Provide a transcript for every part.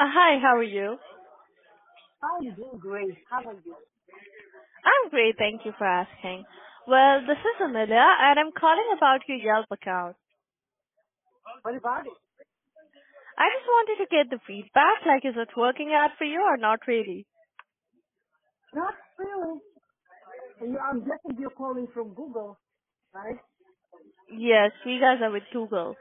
Hi, how are you? I'm doing great. How are you? I'm great, thank you for asking. Well, this is Amelia, and I'm calling about your Yelp account. What about it? I just wanted to get the feedback, like is it working out for you or not really? Not really. I'm guessing you're calling from Google, right? Yes, we guys are with Google.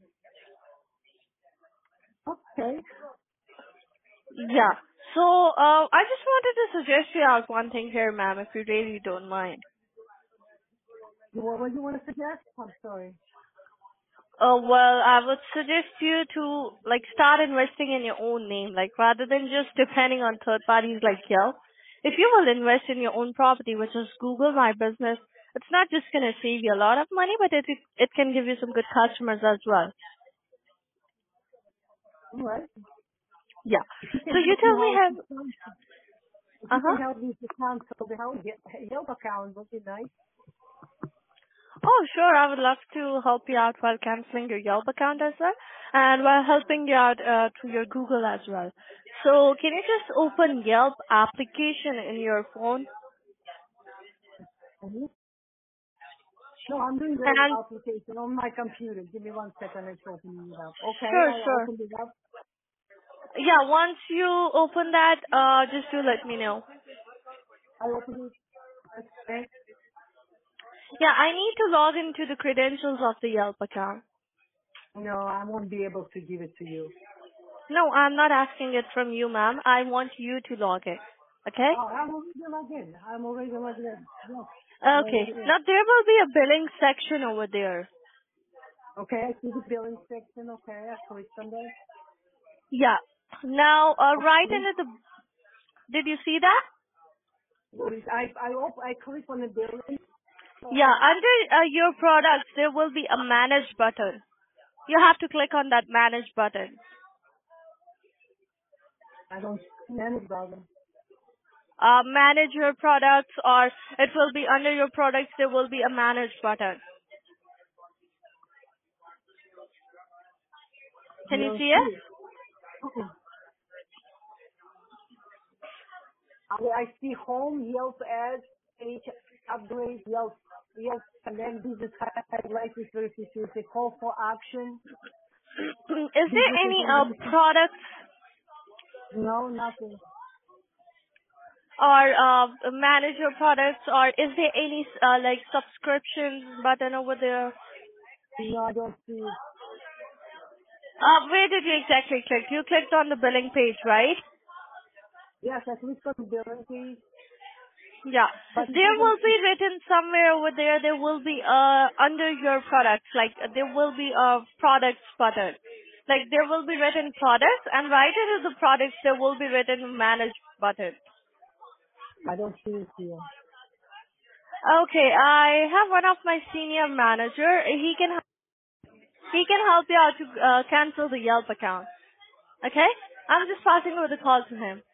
Okay. Yeah. So, I just wanted to suggest you out one thing here, ma'am, if you really don't mind. What do you want to suggest? I'm sorry. Well, I would suggest you to like start investing in your own name, like rather than just depending on third parties like Yelp. If you will invest in your own property, which is Google My Business, it's not just gonna save you a lot of money, but it can give you some good customers as well. All right. Yeah. If you So can you help me tell me how to have cancel, if you can uh-huh. help me to cancel the Yelp account, would be nice. Oh, sure. I would love to help you out while canceling your Yelp account as well, and while helping you out through your Google as well. So, can you just open Yelp application in your phone? Mhm. No, I'm doing the And application on my computer. Give me 1 second. It's opening it up. Okay, sure, I sure. opened it up. Yeah, once you open that, just do let me know. I opened it. Okay. Yeah, I need to log into the credentials of the Yelp account. No, I won't be able to give it to you. No, I'm not asking it from you, ma'am. I want you to log it. Okay? Oh, I'm already logged in. I'm already logged in. Yes, I'm Okay. already in. Now there will be a billing section over there. Okay, I see the billing section. Okay, I clicked on that. Yeah. Now, right Okay. under the, did you see that? I click on the billing. Yeah, Okay. under your products, there will be a manage button. You have to click on that manage button. I don't see any billing. Manage your products, or it will be under your products, there will be a manage button. I Can you don't see see it? it. I see home, Yelp ads, page upgrade, Yelp, and then business highlights, verification, call for action, Is there business any information. products No, nothing. or manage your products, or is there any like subscriptions button over there? No, I don't see it. Where did you exactly click? You clicked on the billing page, right? Yes, I clicked on the billing page, Yeah. but it There doesn't, will be written somewhere over there, there will be under your products, like there will be a products button. Like there will be written products, and right under the products there will be written manage button. I don't see it here. Okay, I have one of my senior manager. He can help you out to cancel the Yelp account. Okay? I'm just passing over the call to him.